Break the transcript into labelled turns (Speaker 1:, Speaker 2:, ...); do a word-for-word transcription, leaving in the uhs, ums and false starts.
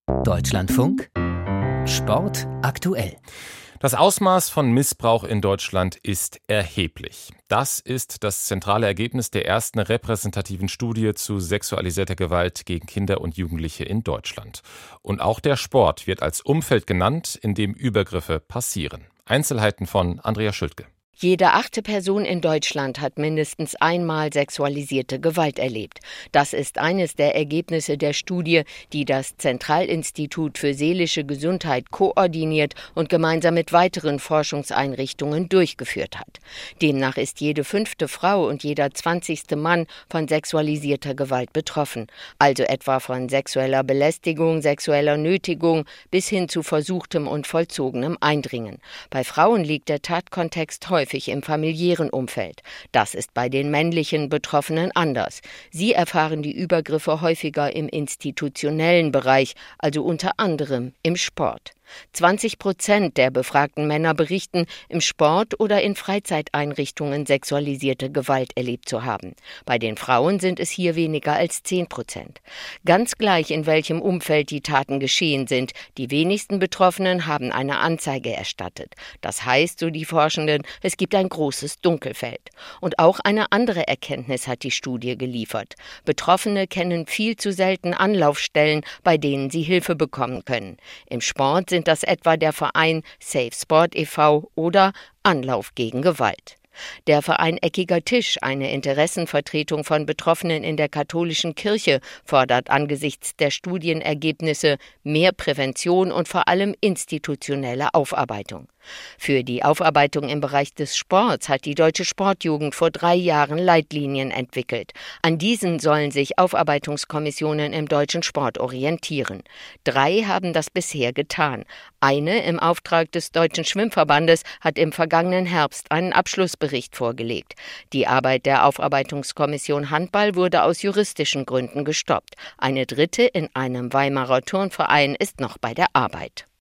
Speaker 1: Deutschlandfunk Sport aktuell.
Speaker 2: Das Ausmaß von Missbrauch in Deutschland ist erheblich. Das ist das zentrale Ergebnis der ersten repräsentativen Studie zu sexualisierter Gewalt gegen Kinder und Jugendliche in Deutschland. Und auch der Sport wird als Umfeld genannt, in dem Übergriffe passieren. Einzelheiten von Andrea Schültke.
Speaker 3: Jede achte Person in Deutschland hat mindestens einmal sexualisierte Gewalt erlebt. Das ist eines der Ergebnisse der Studie, die das Zentralinstitut für seelische Gesundheit koordiniert und gemeinsam mit weiteren Forschungseinrichtungen durchgeführt hat. Demnach ist jede fünfte Frau und jeder zwanzigste Mann von sexualisierter Gewalt betroffen, also etwa von sexueller Belästigung, sexueller Nötigung bis hin zu versuchtem und vollzogenem Eindringen. Bei Frauen liegt der Tatkontext häufig im familiären Umfeld. Das ist bei den männlichen Betroffenen anders. Sie erfahren die Übergriffe häufiger im institutionellen Bereich, also unter anderem im Sport. zwanzig Prozent der befragten Männer berichten, im Sport oder in Freizeiteinrichtungen sexualisierte Gewalt erlebt zu haben. Bei den Frauen sind es hier weniger als zehn Prozent. Ganz gleich, in welchem Umfeld die Taten geschehen sind, die wenigsten Betroffenen haben eine Anzeige erstattet. Das heißt, so die Forschenden, es gibt ein großes Dunkelfeld. Und auch eine andere Erkenntnis hat die Studie geliefert. Betroffene kennen viel zu selten Anlaufstellen, bei denen sie Hilfe bekommen können. Im Sport sind das etwa der Verein Safe Sport e V oder Anlauf gegen Gewalt. Der Verein Eckiger Tisch, eine Interessenvertretung von Betroffenen in der katholischen Kirche, fordert angesichts der Studienergebnisse mehr Prävention und vor allem institutionelle Aufarbeitung. Für die Aufarbeitung im Bereich des Sports hat die Deutsche Sportjugend vor drei Jahren Leitlinien entwickelt. An diesen sollen sich Aufarbeitungskommissionen im deutschen Sport orientieren. Drei haben das bisher getan. Eine im Auftrag des Deutschen Schwimmverbandes hat im vergangenen Herbst einen Abschlussbericht vorgelegt. Die Arbeit der Aufarbeitungskommission Handball wurde aus juristischen Gründen gestoppt. Eine dritte in einem Weimarer Turnverein ist noch bei der Arbeit.